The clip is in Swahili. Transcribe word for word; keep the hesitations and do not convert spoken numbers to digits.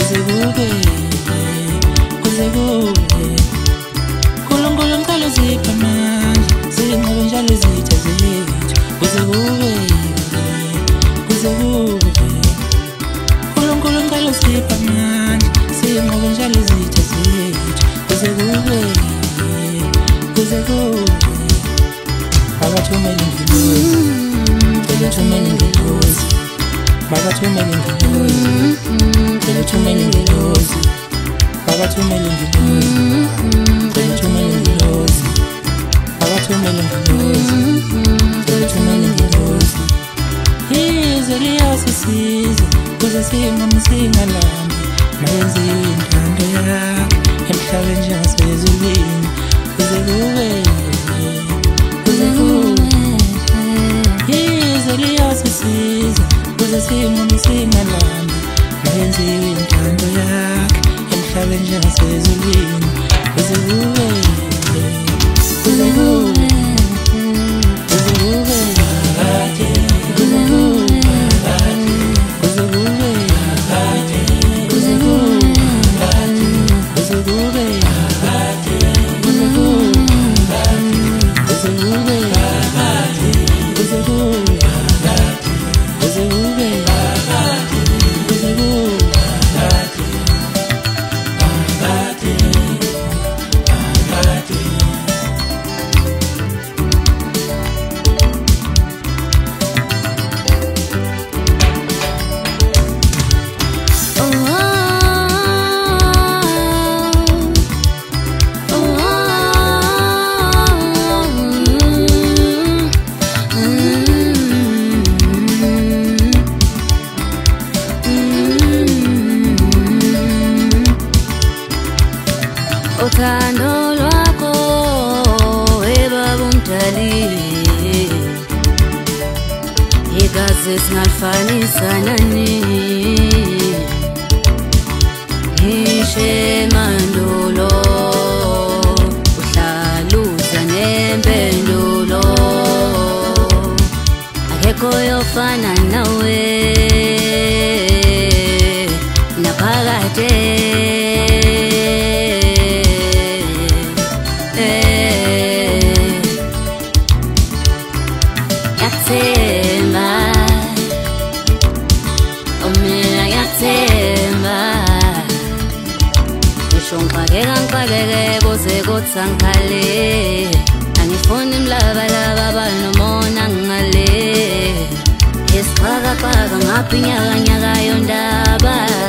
kuze kube kuze kube Nkulunkulu ngicela uziphe amandla zinqobe njalo izitha zethu kuze kube kuze kube Nkulunkulu ngicela uziphe amandla zinqobe njalo izitha zethu kuze kube kuze kube Bakathumela ingilozi Ngicela thumela ingilozi Bakathumela ingilozi Ngicela thumela ingilozi Bakathumela ingilozi Ngicela thumela ingilozi Bakathumela ingilozi Ngicela thumela ingilozi Izwe liyasisiza kuze sinqobe singalambi mayenziwe intando yakho emhlabeni njengasezulwini kuze kube Izwe liyasisiza kuze sinqobe singalambi mayenziwe intando yakho emhlabeni njengasezulwini kuze kube kuze kube kuze kube kuze kube kuze kube kuze kube kuze kube kuze kube kuze kube kuze kube Uthando lwakho ebaba umdali igazi singalifanisa nani Ngishe mandulo uhlaluza nempendulo akekho yofana nawe naphakade Yathemba Omina yathemba Ngisho ngixakeka ngixakeke kuze kuthi angikhale Angifuni imlabalaba abanomona ngale Isixhakaqhaka ngaphi nyaka nyaka yondaba